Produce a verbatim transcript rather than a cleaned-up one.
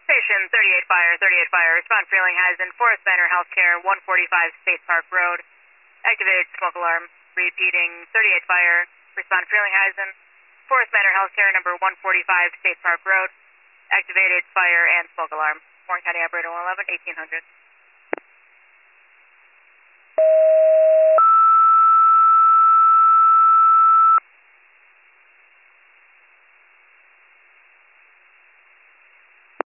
Station thirty-eight Fire, thirty-eight Fire, respond Frelinghuysen, Forest Manor Healthcare, one forty-five Space Park Road. Activated smoke alarm. Repeating, thirty-eight Fire, respond Frelinghuysen, Forest Manor Healthcare, number one forty-five Space Park Road. Activated fire and smoke alarm. Warren County Operator one eleven, eighteen hundred.